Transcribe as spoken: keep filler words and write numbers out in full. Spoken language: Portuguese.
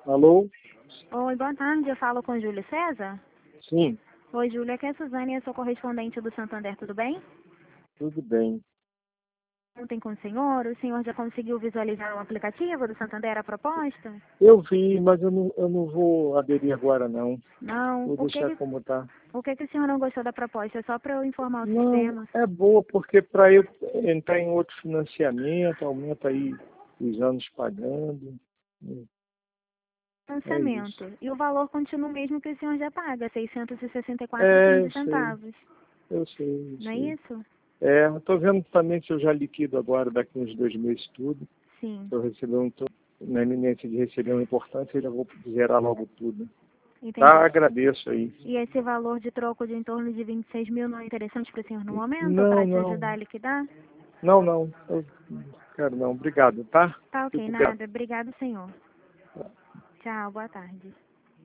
Alô? Oi, boa tarde. Eu falo com o Júlio César? Sim, Oi, Júlio. Aqui é a Suzane, eu sou correspondente do Santander, tudo bem? tudo bem. Ontem com o senhor, o senhor já conseguiu visualizar o aplicativo do Santander, a proposta? Eu vi, mas eu não, eu não vou aderir agora, não. Não. Vou O que deixar que, como tá. o que que o senhor não gostou da proposta? É só para eu informar o Não, sistema. é boa, porque para eu entrar em outro financiamento, aumenta aí os anos pagando. É isso. Financiamento. E o valor continua o mesmo que o senhor já paga, seiscentos e sessenta e quatro É, reais e eu quinze sei, centavos. eu sei, eu Não é sei. isso? É, eu tô vendo também se eu já liquido agora, daqui uns dois meses tudo. Sim. Se eu receber um, tô na iminência de receber uma importância, eu já vou zerar logo tudo. Entendi. Tá, agradeço aí. E esse valor de troco de em torno de vinte e seis mil não é interessante para o senhor no momento, Não, para te não. ajudar a liquidar? Não, não. Eu não quero não. Obrigado, tá? Tá ok, Fico grato. nada. Obrigado, senhor. Tchau, boa tarde.